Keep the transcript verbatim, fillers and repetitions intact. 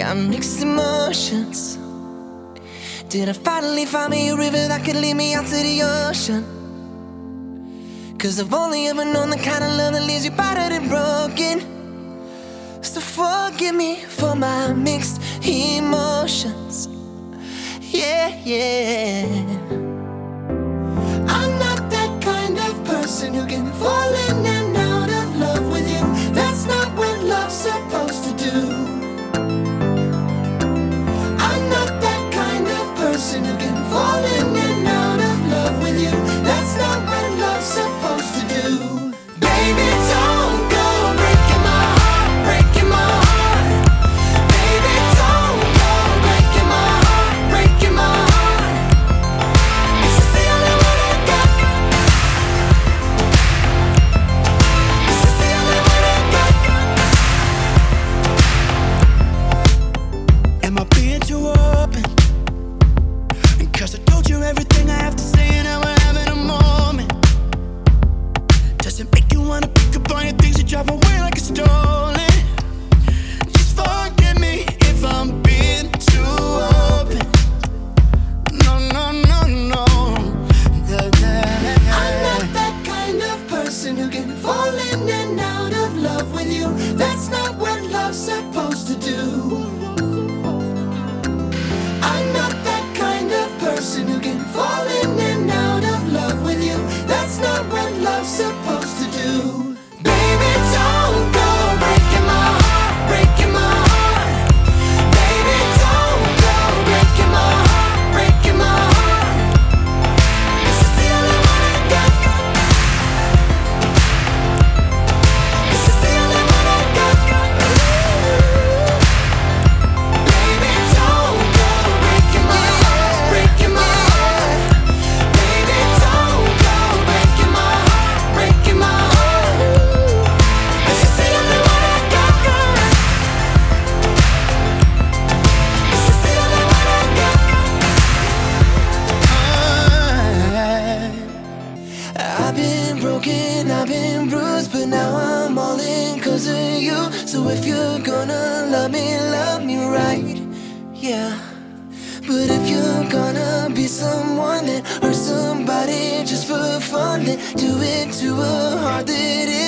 got mixed emotions. Did I finally find me a river that could lead me out to the ocean? Cause I've only ever known the kind of love that leaves you battered and broken. So forgive me for my mixed emotions. Yeah, yeah. I'm not that kind of person who can fall in and out of love with you. That's not what love's supposed to do. I'm not that kind of person who can fall in and out of love with you. That's not what love's supposed to do. Baby, don't go breaking my heart, breaking my heart. Baby, don't go breaking my heart, breaking my heart. This is the only one I got. This is the only one I got. Am I being too open? Cause I told you everything I have to say and now we're having a moment. Does it make you wanna pick up on your things and drive away like it's stolen? Just forgive me if I'm being too open. No, no, no, no. I'm not that kind of person who can fall in and out of love with you. That's not what love's supposed to do. I'm not that kind of person who can fall in and out of love with you. That's not what love's supposed to do. Baby, don't go breaking my heart, breaking my heart. Baby, don't go breaking my heart, breaking my heart. This is the only one I got. This is the only one I got. Baby, don't go breaking my heart, breaking my heart. Baby, don't go breaking my heart, breaking my heart. This is the only one I got. This is the only one I got. I've been broken, I've been bruised, but now I'm all in cause of you. So if you're gonna love me, love me right, yeah. But if you're gonna be someone that hurts somebody just for fun, then do it to a heart that